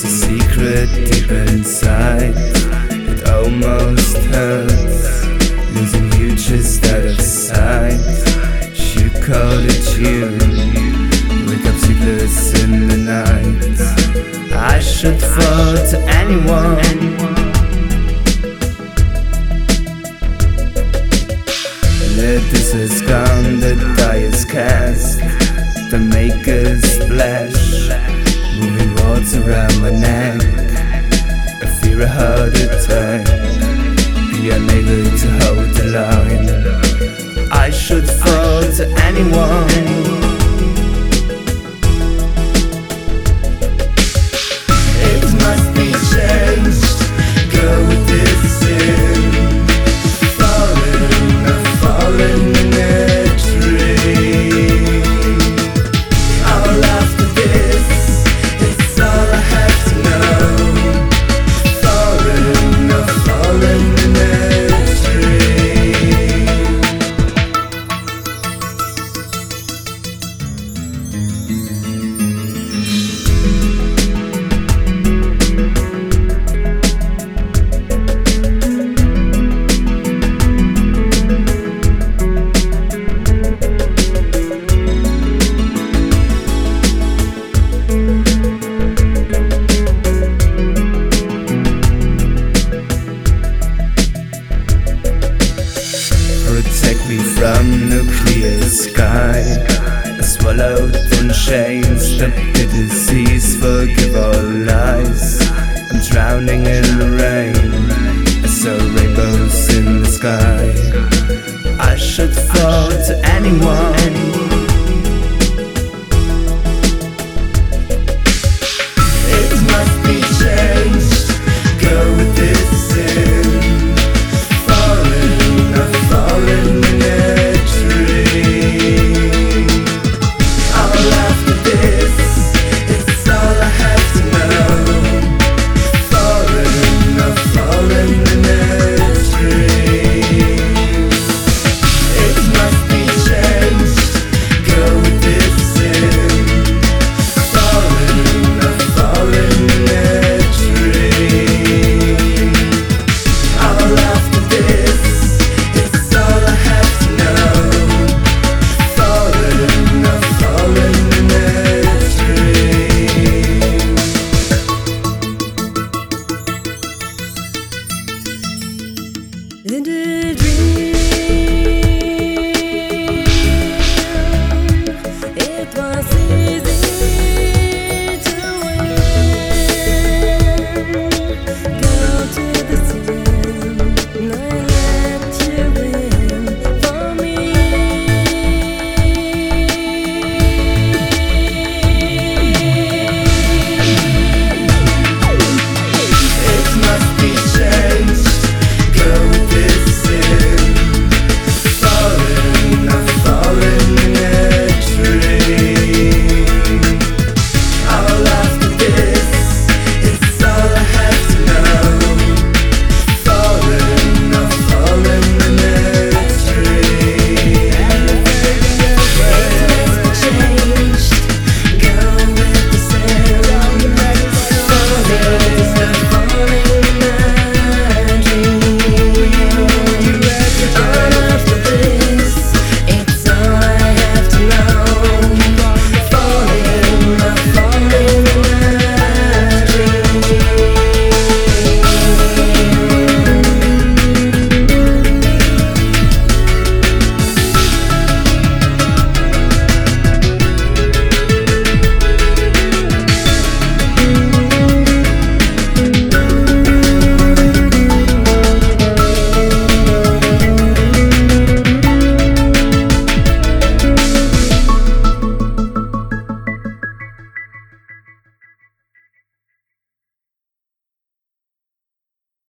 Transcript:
There's a secret deep inside. It almost hurts, losing you just out of sight. You call it you, wake up sleepless in the night. I should fall to anyone. This is gone, the die is cast, the maker's splash, moving rods around my neck. I fear a heart attack, be unable to hold the line. I should fall to anyone. It must be changed, go with this in. Falling in a dream. All after this, it's all I have to know. Falling in a protect me from nuclear sky. I swallowed in chains, stop the disease, forgive all lies. I'm drowning in the rain, I saw rainbows in the sky. I should fall to anyone.